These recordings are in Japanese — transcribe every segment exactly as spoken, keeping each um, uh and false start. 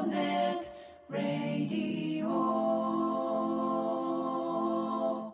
ネットラディオ。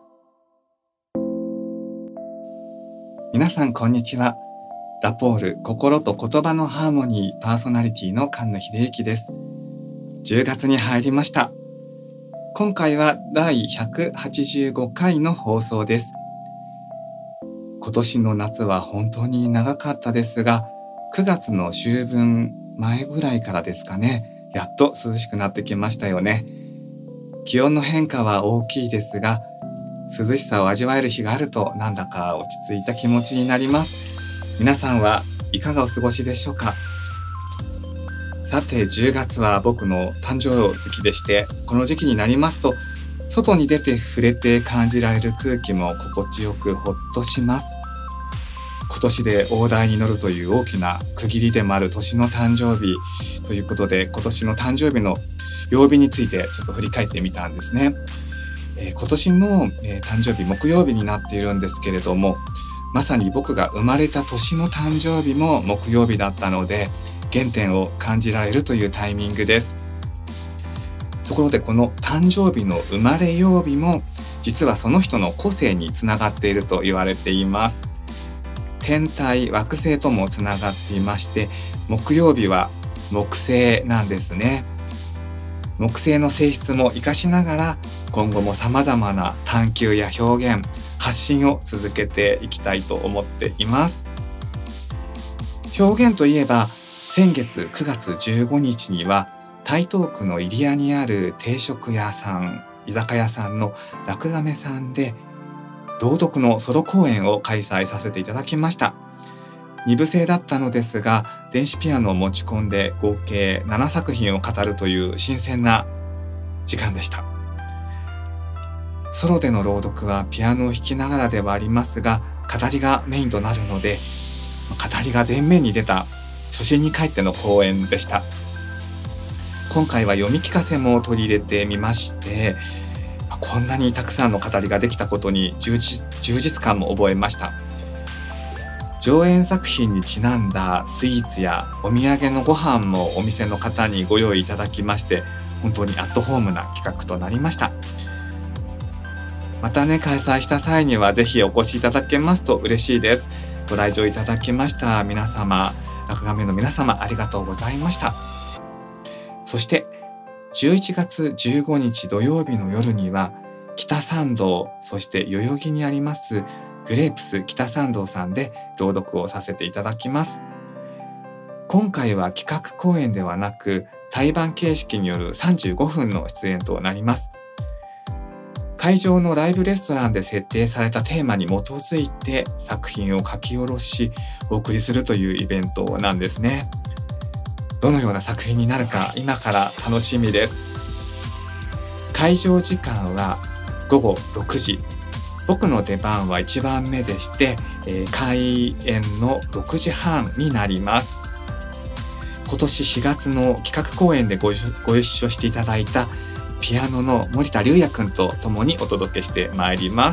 皆さんこんにちは。ラポール心と言葉のハーモニーパーソナリティの菅野秀幸です。じゅうがつに入りました。今回はだいひゃくはちじゅうごかいの放送です。今年の夏は本当に長かったですが、くがつの秋分前ぐらいからですかね、やっと涼しくなってきましたよね。気温の変化は大きいですが、涼しさを味わえる日があるとなんだか落ち着いた気持ちになります。皆さんはいかがお過ごしでしょうか。さてじゅうがつは僕の誕生月でして、この時期になりますと外に出て触れて感じられる空気も心地よくほっとします。今年で大台に乗るという大きな区切りでもある年の誕生日ということで、今年の誕生日の曜日についてちょっと振り返ってみたんですね。えー、今年の、えー、誕生日木曜日になっているんですけれども、まさに僕が生まれた年の誕生日も木曜日だったので、原点を感じられるというタイミングです。ところでこの誕生日の生まれ曜日も実はその人の個性につながっていると言われています。天体惑星ともつながっていまして、木曜日は木星なんですね。木星の性質も生かしながら今後も様々な探求や表現発信を続けていきたいと思っています。表現といえば先月くがつじゅうごにちには台東区の入谷にある定食屋さん居酒屋さんの落亀さんで朗読のソロ公演を開催させていただきました。にぶ制だったのですが、電子ピアノを持ち込んで合計ななさくひんを語るという新鮮な時間でした。ソロでの朗読はピアノを弾きながらではありますが、語りがメインとなるので、語りが前面に出た初心に帰っての公演でした。今回は読み聞かせも取り入れてみまして、こんなにたくさんの語りができたことに充実、充実感も覚えました。上演作品にちなんだスイーツやお土産のご飯もお店の方にご用意いただきまして、本当にアットホームな企画となりました。またね、開催した際にはぜひお越しいただけますと嬉しいです。ご来場いただきました皆様、落亀の皆様ありがとうございました。そしてじゅういちがつじゅうごにち土曜日の夜には北参道、そして代々木にありますグレープス北参道さんで朗読をさせていただきます。今回は企画公演ではなく対バン形式によるさんじゅうごふんの出演となります。会場のライブレストランで設定されたテーマに基づいて作品を書き下ろしお送りするというイベントなんですね。どのような作品になるか今から楽しみです。会場時間はごごろくじ、僕の出番はいちばんめでして、えー、開演のろくじはんになります。今年しがつの企画公演で ご, ご一緒していただいたピアノの森田龍也くんと共にお届けしてまいります。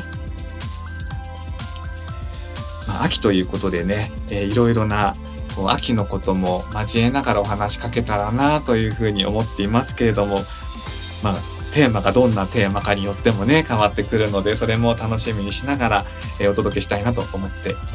まあ、秋ということでね、えー、いろいろなこう秋のことも交えながらお話しかけたらなというふうに思っていますけれども、まあテーマがどんなテーマかによってもね変わってくるので、それも楽しみにしながら、えー、お届けしたいなと思っています。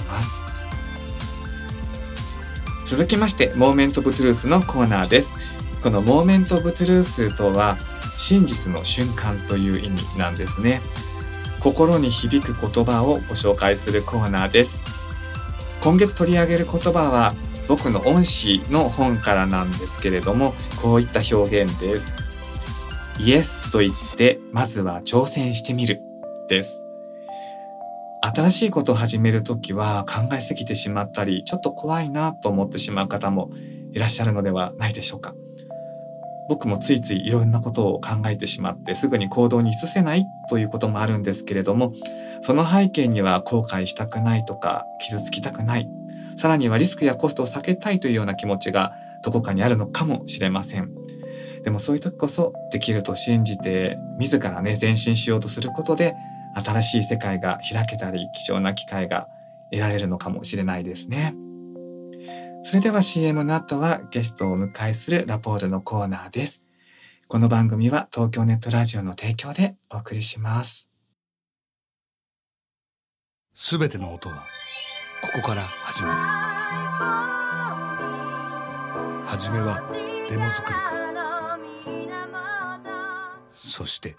続きましてモーメントオブトゥルースのコーナーです。このモーメントオブトゥルースとは真実の瞬間という意味なんですね。心に響く言葉をご紹介するコーナーです。今月取り上げる言葉は僕の恩師の本からなんですけれども、こういった表現です。イエスと言ってまずは挑戦してみるです。新しいことを始めるときは考えすぎてしまったり、ちょっと怖いなと思ってしまう方もいらっしゃるのではないでしょうか。僕もついついいろんなことを考えてしまってすぐに行動に移せないということもあるんですけれども、その背景には後悔したくないとか傷つきたくない、さらにはリスクやコストを避けたいというような気持ちがどこかにあるのかもしれません。でもそういう時こそできると信じて自らね前進しようとすることで新しい世界が開けたり貴重な機会が得られるのかもしれないですね。 それでは シーエム の後はゲストをお迎えするラポールのコーナーです。この番組は東京ネットラジオの提供でお送りします。 すべての音はここから始まる。はじめはデモ作りから、そして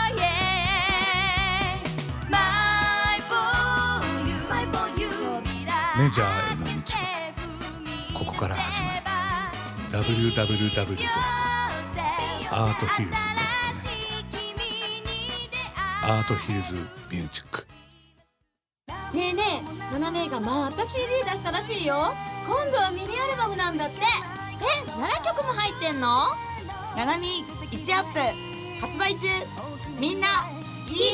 メジャーへの道はここから始まる。 ダブリューダブリューダブリュー ドット アートヒルズ ドット ネット アートヒルズミュージック。 ねえねえ、ナナ姉がまた シーディー 出したらしいよ。今度はミニアルバムなんだって。え、ななきょくも入ってんの？ ナナミいちアップ発売中。みんな聞いてね。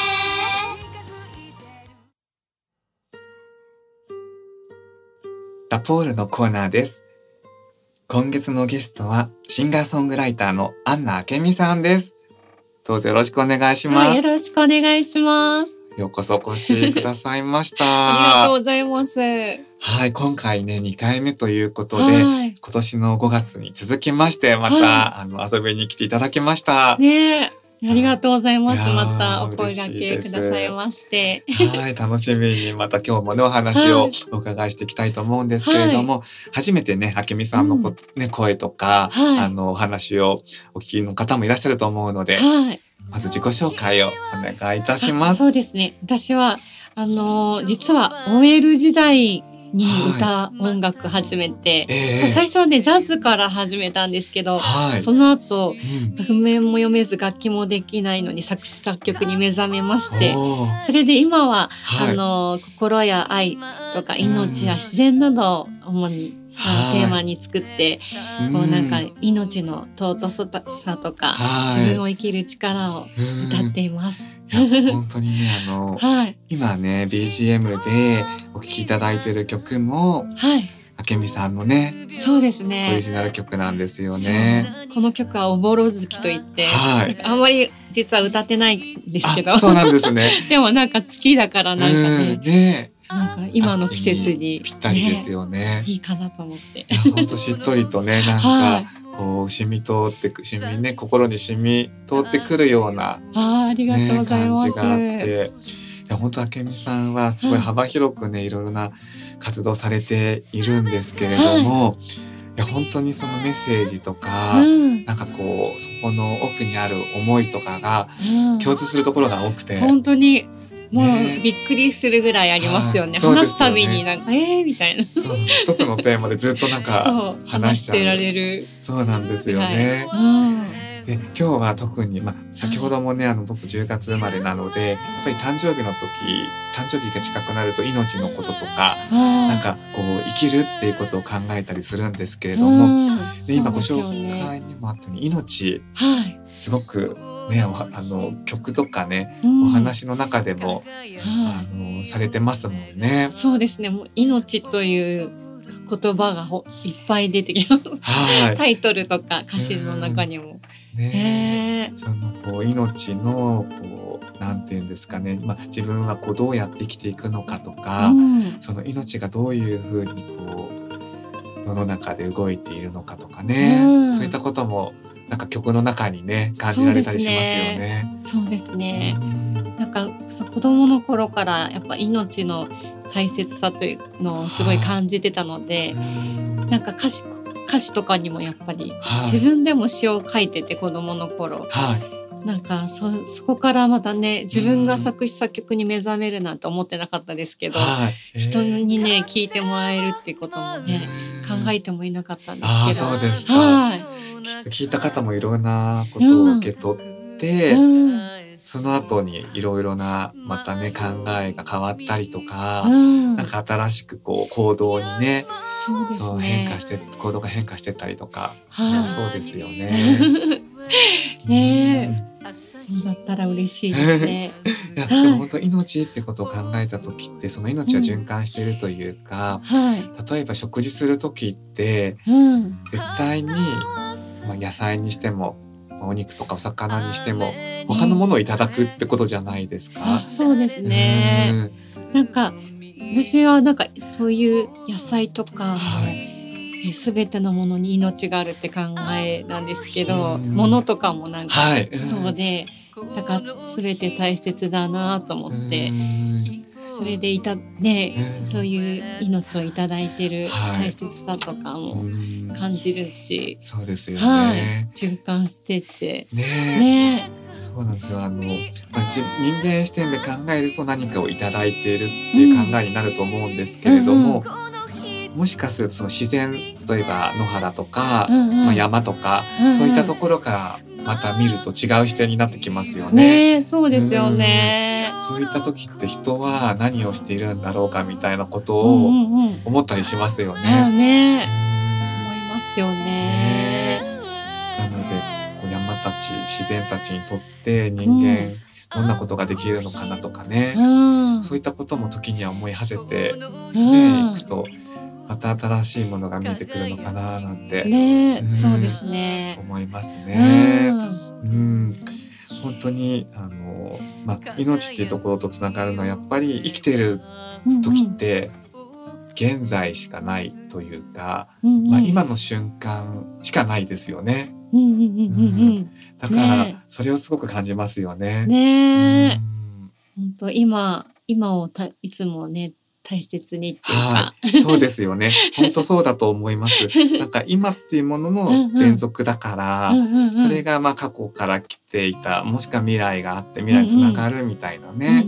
ラポールのコーナーです。今月のゲストはシンガーソングライターのアンナ明美さんです。どうぞよろしくお願いします。 はい、よろしくお願いします。 ようこそお越しくださいました。 ありがとうございます。 はい、今回ねにかいめということで、 はい、 今年のごがつに続きましてまた、はい、あの遊びに来ていただきました。 ねえ。ありがとうございます。またお声掛けくださいまして。 はい、楽しみにまた今日もねお話をお伺いしていきたいと思うんですけれども、はい、初めてね明美さんのこ、うんね、声とか、はい、あのお話をお聞きの方もいらっしゃると思うので、はい、まず自己紹介をお願いいたします。 そうですね。私はあの実は オーエル 時代に歌、音楽始めて、えー、最初はねジャズから始めたんですけど、はい、その後、うん、譜面も読めず楽器もできないのに作詞作曲に目覚めまして、それで今は、はい、あの心や愛とか命や自然などを主に、はい、テーマに作って、こうなんか命の尊さとか、はい、自分を生きる力を歌っています。 いや本当にねあの、はい、今ね ビージーエム でお聴きいただいている曲も、はい、明美さんのねそうですねオリジナル曲なんですよね。 この曲はおぼろ月といって、はい、あんまり実は歌ってないんですけど、 そうなんですねでもなんか月だからなんかね、 ねなんか今の季節にぴったりですよね。 ねいいかなと思って。 いや本当しっとりとねなんか、はいこう染み通ってく染みね心に染み通ってくるような、 ね、あ, ありがとうございます、 感じがあって、いや本当明美さんはすごい幅広くねいろいろな活動されているんですけれども、はい、いや本当にそのメッセージとか、うん、なんかこうそこの奥にある思いとかが共通するところが多くて、 うん、本当にもうびっくりするぐらいありますよね。話すたびになんかえーみたいな。 そう一つのテーマでずっとなんか話しちゃう。話してられる。そうなんですよね。はいうんで今日は特に、まあ、先ほどもねあの僕じゅうがつ生まれなのでやっぱり誕生日の時誕生日が近くなると命のこととかなんかこう生きるっていうことを考えたりするんですけれども、で今ご紹介にもあったように命、はい、すごくねあの曲とかね、うん、お話の中でも、あのされてますもんね。 そうですね。もう命という言葉がいっぱい出てきます、はい、タイトルとか歌詞の中にも。 ね、そのこう命のこうなんていうんですかね、まあ、自分はこうどうやって生きていくのかとか、うん、その命がどういうふうにこう世の中で動いているのかとかね、うん、そういったこともなんか曲の中にね感じられたりしますよね。 そうですね。そうですね。うん、なんかそう子供の頃からやっぱ命の大切さというのをすごい感じてたので、はあ、なんか歌詞歌詞とかにもやっぱり、はい、自分でも詩を書いてて子供の頃、はい、なんか そ, そこからまたね自分が作詞作曲に目覚めるなんて思ってなかったですけど、はい、人にね聞いてもらえるっていうこともね考えてもいなかったんですけど、 そうですか、はい、きっと聞いた方もいろんなことを受け取って、うんうんその後にいろいろなまたね考えが変わったりとか、うん、なんか新しくこう行動にね、 そうですね、そう変化して行動が変化してったりとか、はあ、そうですよね。 ねえ、そうだったら嬉しいですね。 いやでも本当命っていうことを考えた時ってその命は循環しているというか、うんはい、例えば食事する時って、うん、絶対に、まあ、野菜にしてもお肉とかお魚にしても他のものをいただくってことじゃないですか。 あ、そうですね。なんか私はなんかそういう野菜とか、はい、 すべてのものに命があるって考えなんですけど、 うんものとかもなんか、 はい、 そうで、だからすべて大切だなと思って、それでいたね、そういう命をいただいてる大切さとかも感じるし、 そうですよね、 はい、循環してってねね。 そうなんですよ。あの、まあ、人間視点で考えると何かをいただいているっていう考えになると思うんですけれども、うんうん、もしかするとその自然、例えば野原とか、うんうん、まあ、山とか、うんうん、そういったところからまた見ると違う視点になってきますよね。 ね、そうですよね、 うん。そういった時って人は何をしているんだろうかみたいなことを思ったりしますよね。うんうんうん、 ね、思いますよね。ね、 なので山たち、自然たちにとって人間、どんなことができるのかなとかね、うん、そういったことも時には思い馳せて、ね、いくとまた新しいものが見えてくるのかななんて、 ね、うん、そうですね、 思いますね。うん、うん、本当にあの、まあ、命っていうところとつながるのはやっぱり生きてる時って現在しかないというか、うんうん、まあ、今の瞬間しかないですよね。 うんうんうんうん、 だからそれをすごく感じますよね。 ね、うん、本当今今をたいつもね大切にっていうか、 はい、そうですよね。本当そうだと思います。なんか今っていうものの連続だから、うんうん、それがまあ過去から来ていた、もしくは未来があって未来につながるみたいなね。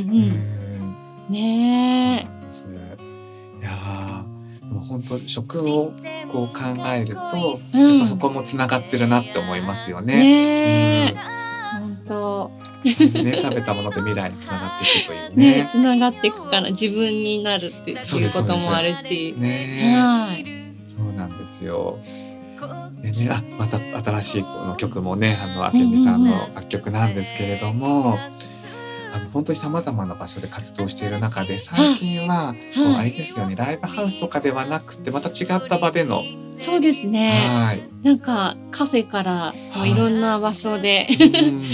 ねえ。 いやもう本当食をこう考えると、うん、やっぱそこもつながってるなって思いますよね。 ね、うん、本当ね、食べたもので未来につながっていくというね。 ね、つながっていくから自分になるっていうこともあるし、 ね、はい、そうなんですよ。でね、あ、また新しいこの曲もね、あのあけみさんの楽曲なんですけれども。うんうんうん、あの本当に様々な場所で活動している中で最近はこうあれですよね、ライブハウスとかではなくてまた違った場での、 そうですね、はい、なんかカフェからもういろんな場所で、はい、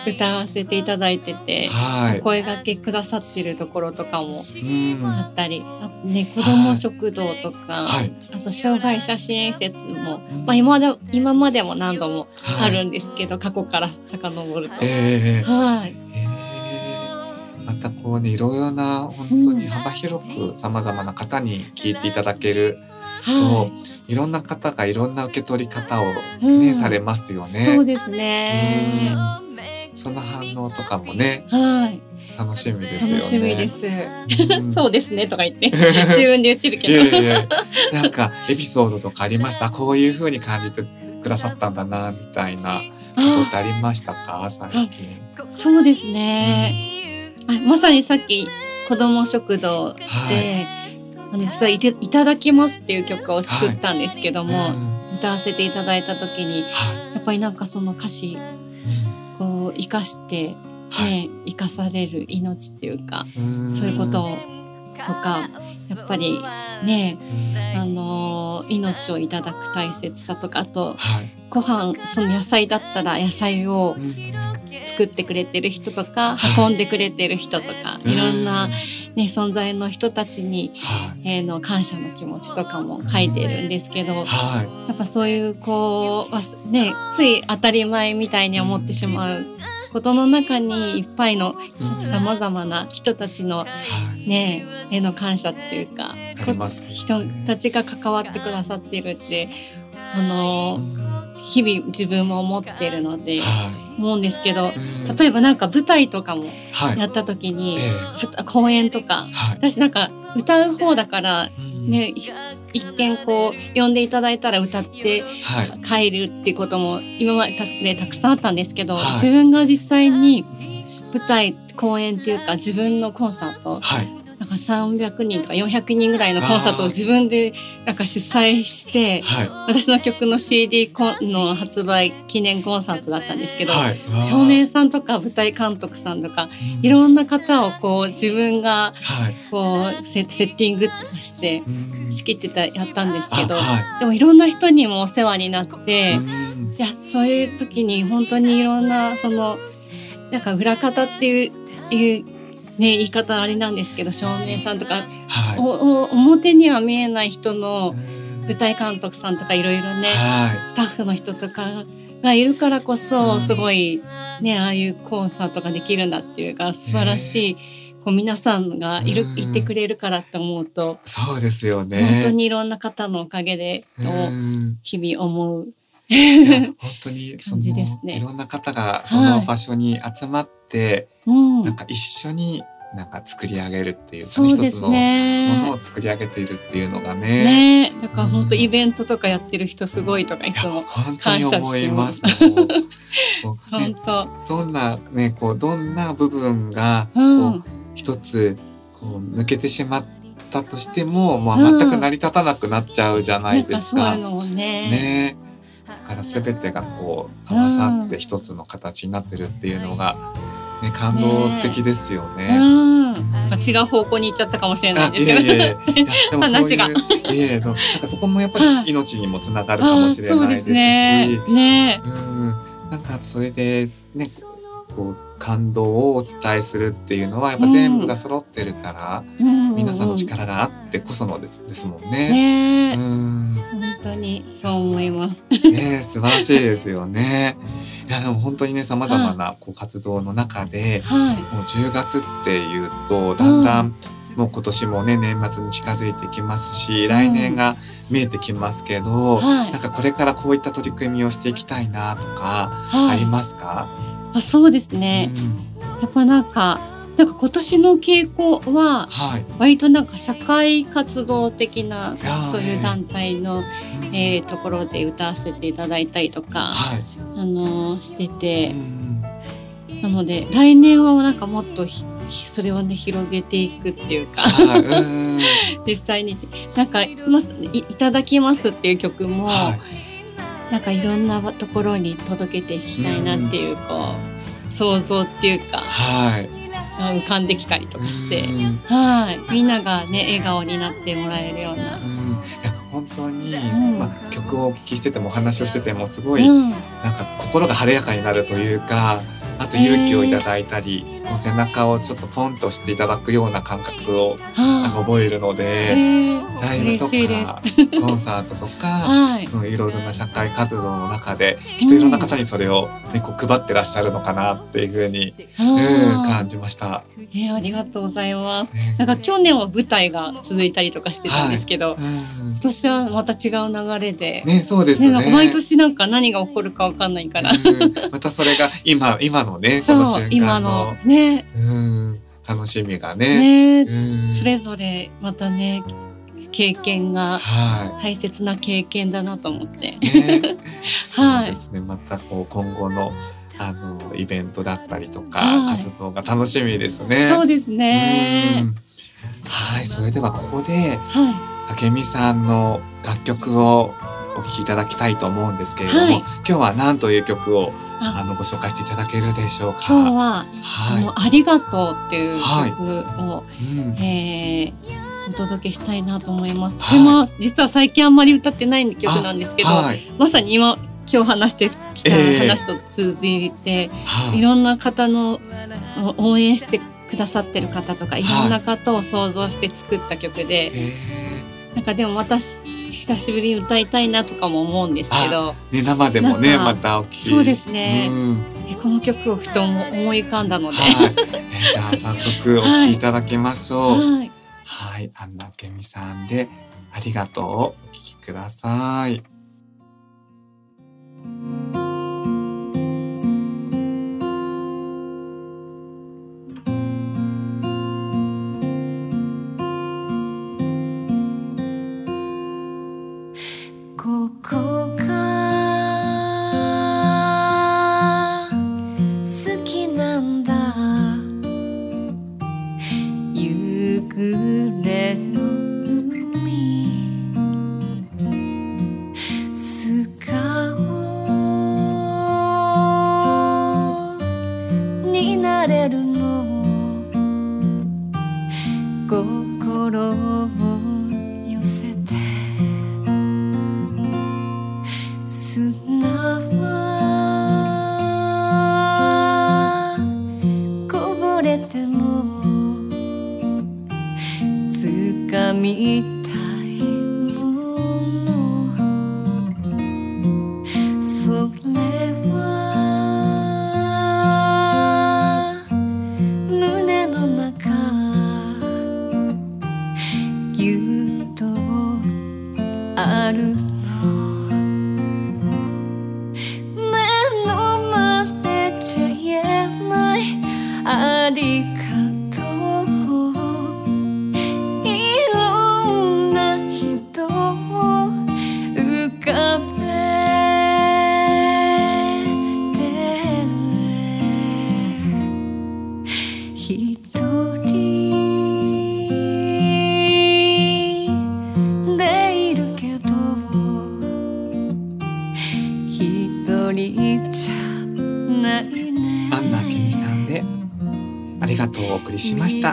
歌わせていただいてて、はい、お声掛けくださってるところとかもあったり、あとね、子ども食堂とか、はい、あと障害者支援施設も、まあ、今まで今までも何度もあるんですけど、はい、過去から遡ると、えーはいえーまたこうね、いろいろな本当に幅広くさまざまな方に聞いていただけると、はい、いろんな方がいろんな受け取り方をね、うん、されますよね。 そうですね。 その反応とかもね、 はい、 楽しみですよね。 楽しみです。うん、そうですねとか言って自分で言ってるけど、いやいやいや、なんかエピソードとかありました？こういう風に感じてくださったんだなみたいなことってありましたか？最近。 そうですね。うん、あ、まさにさっき子ども食堂で、はい、あの実はいて、いただきますっていう曲を作ったんですけども、はい、うん、歌わせていただいた時に、はい、やっぱりなんかその歌詞、うん、こう生かしてね、はい、生かされる命っていうか、うそういうこととかやっぱりね、あのー、命をいただく大切さとか、あと、はい、ご飯、その野菜だったら野菜を作ってくれてる人とか、運んでくれてる人とか、いろんな、ね、存在の人たちに、えー、の感謝の気持ちとかも書いてるんですけど、はい、やっぱそういうこう、ね、つい当たり前みたいに思ってしまうことの中にいっぱいのさまざまな人たちのね、への感謝っていうか、人たちが関わってくださっているってあの日々自分も思ってるので、はい、思うんですけど、例えばなんか舞台とかもやった時に、はいえー、公演とか、はい、私なんか歌う方だからね、一見こう呼んでいただいたら歌って帰るっていうことも今まで た,、ね、たくさんあったんですけど、はい、自分が実際に舞台公演っていうか自分のコンサート、はい、なんかさんびゃくにんとかよんひゃくにんぐらいのコンサートを自分でなんか主催して、はい、私の曲の シーディー の発売記念コンサートだったんですけど、はい、照明さんとか舞台監督さんとか、うん、いろんな方をこう自分がこうセッティングとかして仕切ってたやったんですけど、はい、でもいろんな人にもお世話になって、うん、いやそういう時に本当にいろんなそのなんか裏方っていういうね、言い方あれなんですけど、照明さんとか、はい、おお表には見えない人の舞台監督さんとかいろいろね、 はい、 スタッフの人とかがいるからこそすごい、ね、ああいうコンサートができるんだっていうか素晴らしい、こう皆さんがいる、うん、いてくれるからって思うと、 そうですよね。 本当にいろんな方のおかげでと日々思う。 いや本当にその感じですね。 いろんな方がその場所に集まって、はい、なんか一緒になんか作り上げるっていうか、ね、一つのものを作り上げているっていうのがね。 ね、だから本当イベントとかやってる人すごいとかいつも感謝してます。本当、ね、 どんなねこうどんな部分がこう、うん、一つこう抜けてしまったとしても、まあ、全く成り立たなくなっちゃうじゃないですか。 うん、なんかそういうのもね。 ね、だから全てがこう合わさって一つの形になってるっていうのが、ね、感動的ですよね。ね、 うん、違う方向に行っちゃったかもしれないんですけど、 いやいやいやでもそういういやいやなんかそこもやっぱり命にもつながるかもしれないですし、 ねね、 うん、なんかそれでねこう感動をお伝えするっていうのはやっぱ全部が揃ってるから、うん、皆さんの力があってこそのです、ですもんね。 ね、うん、本当にそう思います。 ね、素晴らしいですよね。いやでも本当にね様々なこう活動の中で、はい、もうじゅうがつっていうとだんだん、うん、もう今年もね年末に近づいてきますし、うん、来年が見えてきますけど、はい、なんかこれからこういった取り組みをしていきたいなとかありますか？はい、 あ、そうですね、うん、やっぱなんかなんか今年の傾向は割となんか社会活動的な、はい、そういう団体の、えー、ところで歌わせていただいたりとか、はい、あのー、してて、うん、なので来年はなんかもっとそれをね広げていくっていうかうん実際になんか い, いただきますっていう曲も、はい、なんかいろんなところに届けていきたいなっていう、うん、こう想像っていうか、はい、浮かんできたりとかして、はい、みんながね笑顔になってもらえるような、うん、いや本当に、うんまあ、曲をお聴きしててもお話をしててもすごい、うん、なんか心が晴れやかになるというか、あと勇気をいただいたり、えー、もう背中をちょっとポンとしていただくような感覚を、はあ、覚えるので、えー、ライブとかコンサートとか、はい、いろいろな社会活動の中できっといろんな方にそれを、ね、こう配ってらっしゃるのかなっていうふうに、うん、感じました。 えー、ありがとうございます。なんか去年は舞台が続いたりとかしてたんですけど、はい、うん、今年はまた違う流れで、 ね、そうですね。 ね、毎年なんか何が起こるか分かんないから、うん、 またそれが今今のねこの瞬間の今のね、 うん、楽しみがね、 ね、うん、それぞれまたね経験が大切な経験だなと思って、はい、ね、 そうですね、またこう今後のあのイベントだったりとか、はい、活動が楽しみですね。 そうですね。 うん、はい、それではここで、はい、明美さんの楽曲をお聴きいただきたいと思うんですけれども、はい、今日は何という曲をあのご紹介していただけるでしょうか？ 今日は、はい、あのありがとうっていう曲を、はいうんえー、お届けしたいなと思います。はい、でも実は最近あんまり歌ってない曲なんですけど、はい、まさに今今日話してきた話と通じて、えー、いろんな方の応援してくださってる方とかいろんな方を想像して作った曲で、はい、なんかでもまた久しぶりに歌いたいなとかも思うんですけど、 ね、生でもねまたお聴き、 そうですね、うん、えこの曲をふと思い浮かんだので、 はい、えじゃあ早速お聴きいただきましょう。はい、はい、安奈明美さんでありがとうをお聴きください。 ここが好きなんだ、夕暮れの海、素顔になれるの、心を寄せて砂はこぼれても掴みたいもの、 それは胸の中ぎゅっとあるの目の前じゃ言えないありがとういろんな人を浮かべ一人でいるけど一人じゃないね。 アンナケミさんでありがとうをお送りしました。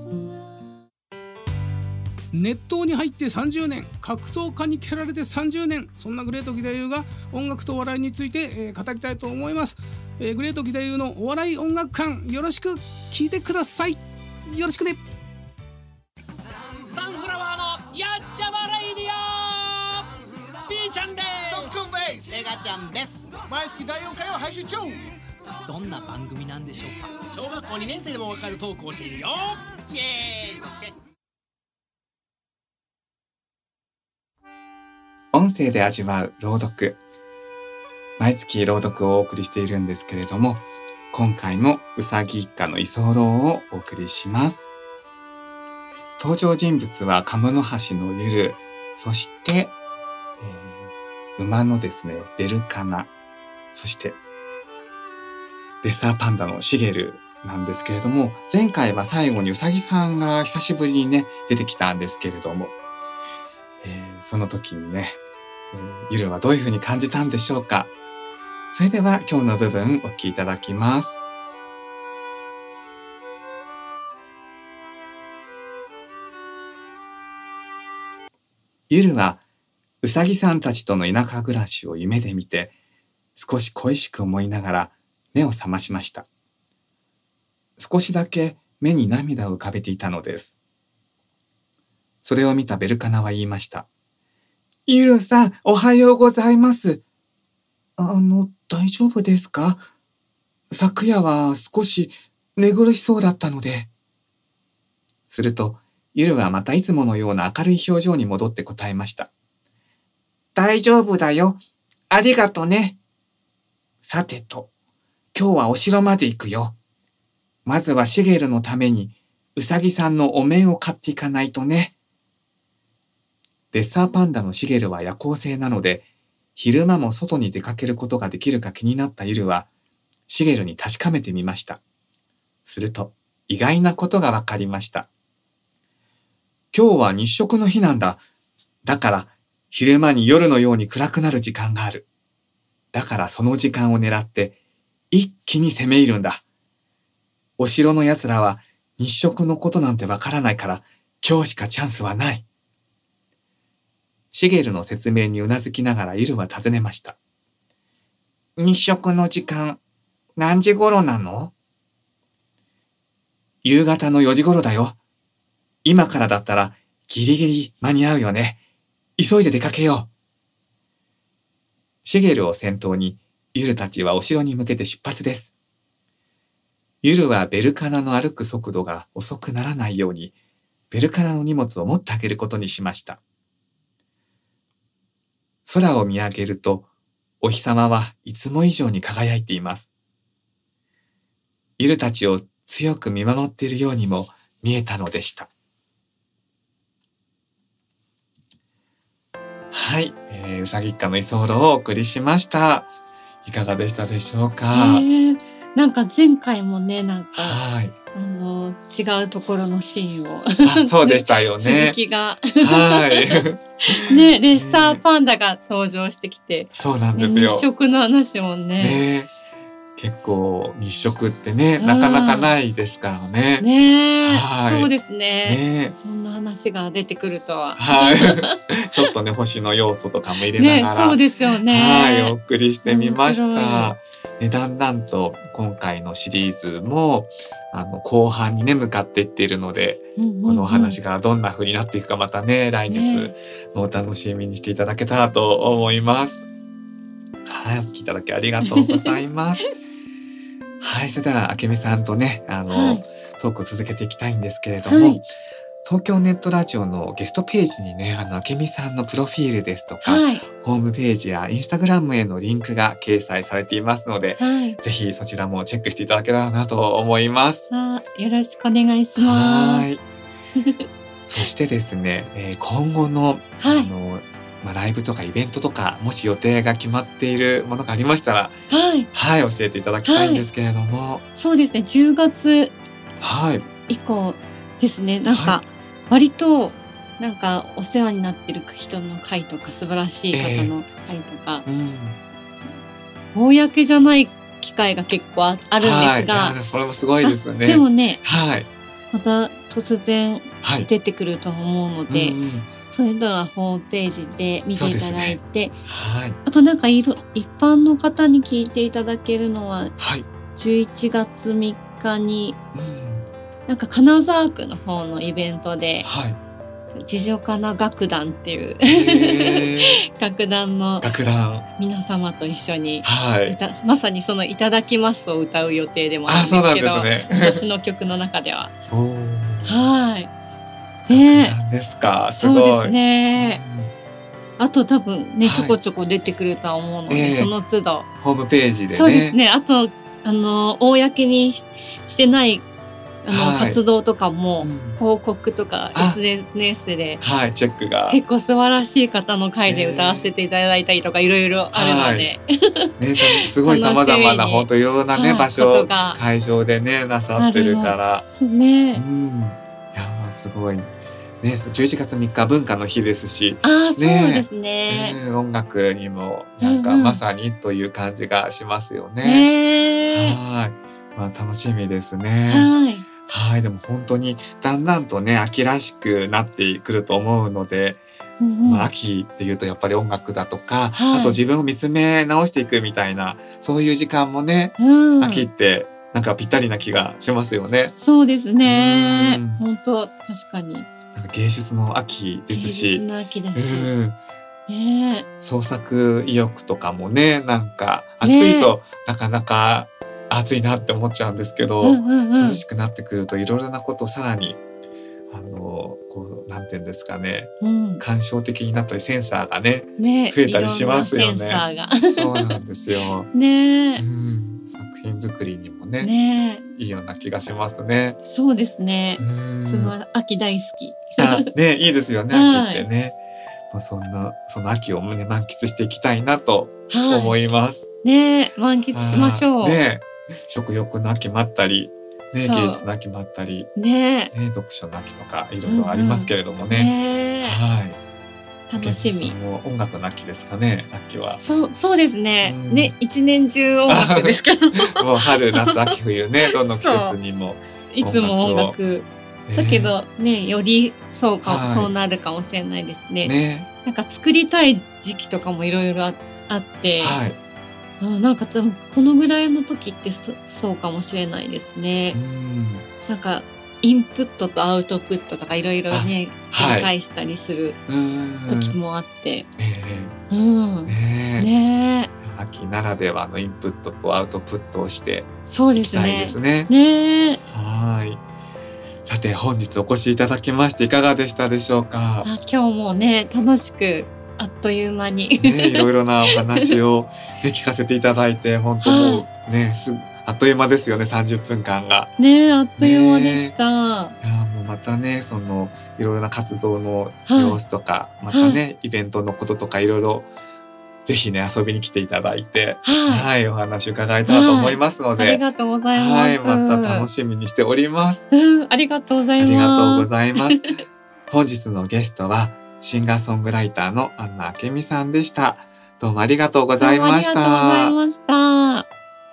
熱湯に入ってさんじゅうねん、格闘家に蹴られてさんじゅうねん、そんなグレート義太夫が音楽とお笑いについて、えー、語りたいと思います。えー、グレート義太夫のお笑い音楽館、よろしく聞いてください。よろしくね。 サンフラワーのやっちゃまレイディオ、 B ちゃんです。 トッツンです。 エガちゃんです。 毎月だいよんかいを配信中。 どんな番組なんでしょうか。小学校にねん生でもわかるトークをしているよ。イエーイ、そつけ。 音声で味わう朗読。毎月朗読をお送りしているんですけれども、今回もうさぎ一家の居候をお送りします。登場人物は鴨の橋のゆる、そして、えー、馬のですね、ベルカナ、そしてレッサーパンダのシゲルなんですけれども、前回は最後にうさぎさんが久しぶりにね、出てきたんですけれども、えー、その時にね、えー、ゆるはどういうふうに感じたんでしょうか。それでは今日の部分お聞きいただきます。ゆるはうさぎさんたちとの田舎暮らしを夢で見て、少し恋しく思いながら目を覚ましました。少しだけ目に涙を浮かべていたのです。それを見たベルカナは言いました。ゆるさん、おはようございます。あの、大丈夫ですか？昨夜は少し寝苦しそうだったので。すると、ゆるはまたいつものような明るい表情に戻って答えました。大丈夫だよ。ありがとね。さてと、今日はお城まで行くよ。まずはシゲルのために、うさぎさんのお面を買っていかないとね。レッサーパンダのシゲルは夜行性なので、昼間も外に出かけることができるか気になったゆるは、シゲルに確かめてみました。すると、意外なことがわかりました。今日は日食の日なんだ。だから、昼間に夜のように暗くなる時間がある。だからその時間を狙って、一気に攻め入るんだ。お城の奴らは日食のことなんてわからないから、今日しかチャンスはない。シゲルの説明にうなずきながらユルは尋ねました。日食の時間、何時頃なの？夕方のよじ頃だよ。今からだったらギリギリ間に合うよね。急いで出かけよう。シゲルを先頭にユルたちはお城に向けて出発です。ユルはベルカナの歩く速度が遅くならないようにベルカナの荷物を持ってあげることにしました。空を見上げると、お日様はいつも以上に輝いています。ユルたちを強く見守っているようにも見えたのでした。はい、えー、うさぎ一家の居候をお送りしました。いかがでしたでしょうか？ えー、なんか前回もね、なんか、 はい。 あの違うところのシーンをあそうでしたよね。 続きがはいね、レッサーパンダが登場してきて、 そうなんですよ。 日食の話もね。 ね結構日食ってね、なかなかないですからね。 ねえ、 はい、 そうですね。 ねそんな話が出てくるとは。 はい。ちょっとね星の要素とかも入れながら、 ね、そうですよね。 はい、お送りしてみました。ね、だんだんと今回のシリーズもあの後半にね向かっていっているので、うんうんうん、このお話がどんな風になっていくかまたね来月もお楽しみにしていただけたらと思います。ははい、お聞きいただきありがとうございます。はい、それではあけみさんとね、あの、はい、トークを続けていきたいんですけれども、はい、東京ネットラジオのゲストページにね、あのあけみさんのプロフィールですとか、はい、ホームページやインスタグラムへのリンクが掲載されていますので、はい、ぜひそちらもチェックしていただけたらなと思います。 あ、よろしくお願いします。はい。 そしてですね、えー、今後の、はい、あのまあ、ライブとかイベントとかもし予定が決まっているものがありましたら、はい、はい、教えていただきたいんですけれども、はい、 そうですね、じゅうがつ以降ですね、はい、なんか割となんかお世話になってる人の会とか素晴らしい方の会とか、えーうん、公じゃない機会が結構あるんですが、 はい、それもすごいですね。 でもね、 はい、 また突然出てくると思うので、はい、うんうん、そういうのはホームページで見ていただいて、ね、はい、あとなんかいろ一般の方に聞いていただけるのは、はい、じゅういちがつみっかに、うん、なんか金沢区の方のイベントで、はい、地上かな楽団っていう、えー、楽団の皆様と一緒に、はい、まさにそのいただきますを歌う予定でもあるんですけど、あ、ね、私の曲の中でははい。 ね、なんですか、すごい。 そうですね。うん、あと多分ね、ちょこちょこ出てくるとは思うので、はい、その都度ホームページでね。 そうですね。あとあの公に し, してないあの、はい、活動とかも報告とか エスエヌエス で、 はい、チェックが結構素晴らしい方の回で歌わせていただいたりとかいろいろあるので、 はいね、すごいさまざまな本当いろいろなね場所会場でねなさってるからそうね、 うん、いやすごい。ね、じゅういちがつみっか文化の日ですし、 あ、ね、そうですね、 ね、音楽にもなんかまさにという感じがしますよね。うんうん、はい、まあ、楽しみですね。はい、はい、でも本当にだんだんとね秋らしくなってくると思うので、うんうん、まあ、秋っていうとやっぱり音楽だとか、はい、あと自分を見つめ直していくみたいなそういう時間もね、うん、秋ってなんかぴったりな気がしますよね。 そうですね。本当確かに。 なんか芸術の秋ですし、 芸術の秋だし、うん、ね、 創作意欲とかもね、なんか暑いとなかなか暑いなって思っちゃうんですけど、うんうんうん、涼しくなってくるといろいろなことをさらにあのこうなんていうんですかね、うん、感傷的になったりセンサーがね、ね、増えたりしますよね。 センサーがそうなんですよ。 ね、 うん、作品作りにもね、ね、いいような気がしますね。 そうですね。すごい秋大好き。 あ、ね、いいですよね、秋ってね。まあ、そんなその秋を、ね、満喫していきたいなと思います。 はい、ね、満喫しましょう。 ね、食欲の秋もあったり、ね、芸術の秋もあったり、ね、ね、読書の秋とかいろいろありますけれどもね。うんうん、ね、はい。 楽しみ。 も音楽の秋ですかね、秋は。 そう、そうですね。うん、ね、一年中音楽ですけど。 もう春、夏、秋、冬ね、どの季節にもいつも音楽。だけどね、よりそうか、はい、そうなるかもしれないですね。ね、なんか作りたい時期とかもいろいろあって、はい、あ、なんかこのぐらいの時って そ, そうかもしれないですね。うん、なんかインプットとアウトプットとかいろいろね繰り返したりする時もあって、はい、うん、ね, ね秋ならではのインプットとアウトプットをしてそうでいきたいですね。 ね、 はい。さて本日お越しいただきましていかがでしたでしょうか。 あ、今日もね楽しくあっという間に、 ね、いろいろなお話を、ね、聞かせていただいて本当もうね、すあっという間ですよね、さんじゅっぷんかんがね、あっという間でした。ね、 いやもうまたねそのいろいろな活動の様子とか、はい、またね、はい、イベントのこととかいろいろぜひね遊びに来ていただいて、はい、はい、お話伺えたらと思いますので、はい、 ありがとうございます。 はい、また楽しみにしております。 うん、ありがとうございます。 ありがとうございます。本日のゲストはシンガーソングライターのアンナ明美さんでした。どうもありがとうございました。 どうもありがとうございました。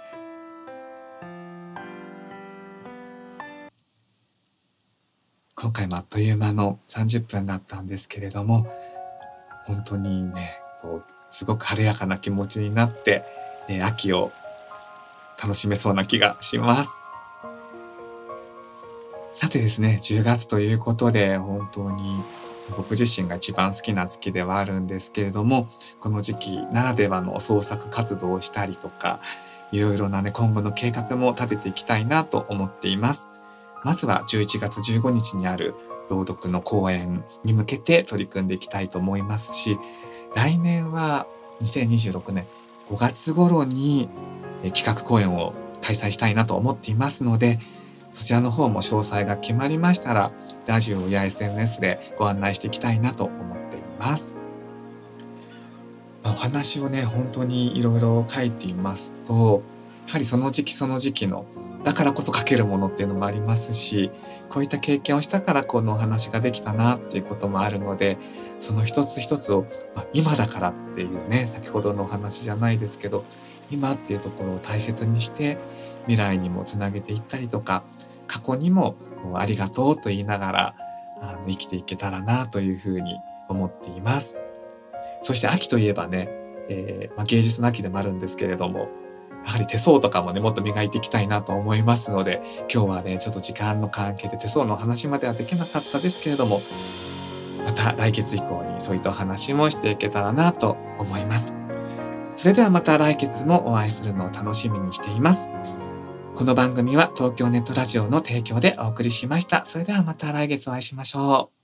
今回もあっという間のさんじゅっぷんだったんですけれども、本当にねこうすごく晴れやかな気持ちになって、えー、秋を楽しめそうな気がします。さてですね、じゅうがつということで本当に僕自身が一番好きな月ではあるんですけれども、この時期ならではの創作活動をしたりとか、いろいろなね今後の計画も立てていきたいなと思っています。まずはじゅういちがつじゅうごにちにある朗読の公演に向けて取り組んでいきたいと思いますし、来年はにせんにじゅうろくねんごがつ頃に企画公演を開催したいなと思っていますので、そちらの方も詳細が決まりましたらラジオや エスエヌエス でご案内していきたいなと思っています。お話をね本当にいろいろ書いていますと、やはりその時期その時期のだからこそ書けるものっていうのもありますし、こういった経験をしたからこのお話ができたなっていうこともあるので、その一つ一つを、まあ、今だからっていうね、先ほどのお話じゃないですけど、今っていうところを大切にして未来にもつなげていったりとか、過去にもありがとうと言いながらあの生きていけたらなというふうに思っています。そして秋といえばね、えーまあ、芸術の秋でもあるんですけれども、やはり手相とかもねもっと磨いていきたいなと思いますので、今日はねちょっと時間の関係で手相のお話まではできなかったですけれども、また来月以降にそういったお話もしていけたらなと思います。それではまた来月もお会いするのを楽しみにしています。この番組は東京ネットラジオの提供でお送りしました。それではまた来月お会いしましょう。